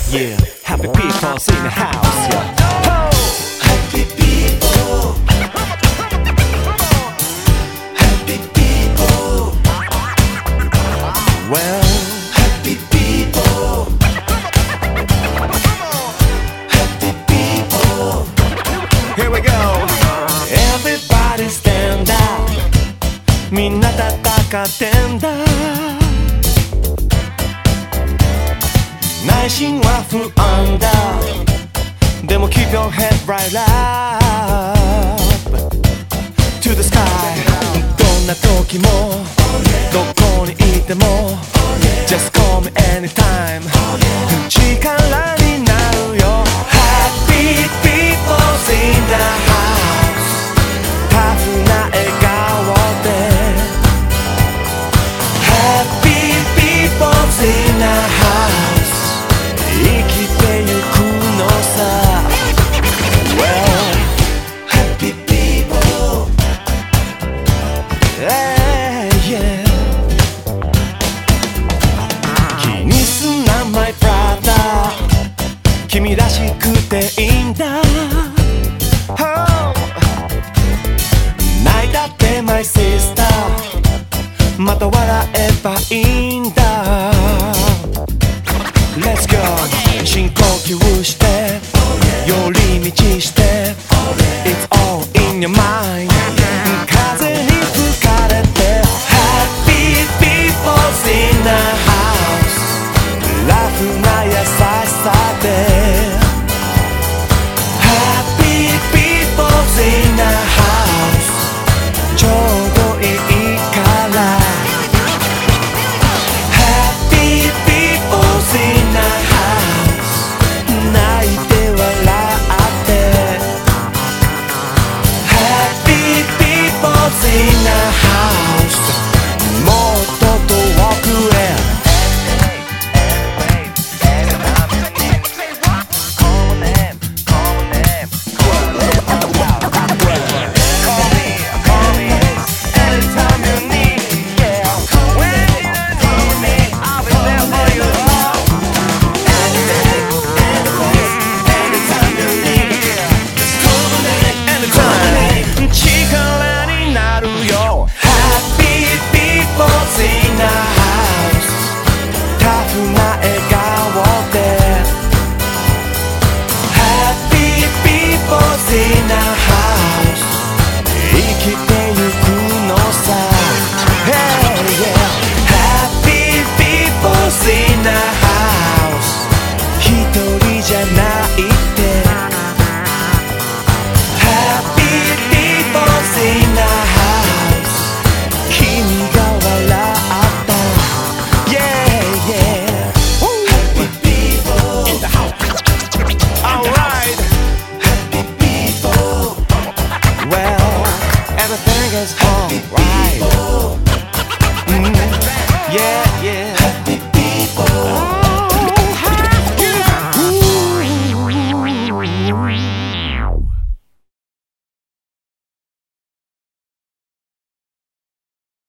Yeah, happy people's in the house. Yeah. Oh! Happy people. Happy people. Well, Happy people. Happy people. here we go. Everybody stand up. みんな戦ってんだ。内心は不安だ。でも keep your head right up to the sky。 どんな時もどこにいても Just call me anytime。 力になるよ。 Happy people's in the house。 タフな笑顔で Happy people's in the house。 生きてゆくのさ。 Well, Happy people. yeah, yeah。 気にすんな my brother。 君らしくていいんだ。 Oh。 泣いたって my sister。 また笑えばいいんだ。 Let's go。 深呼吸して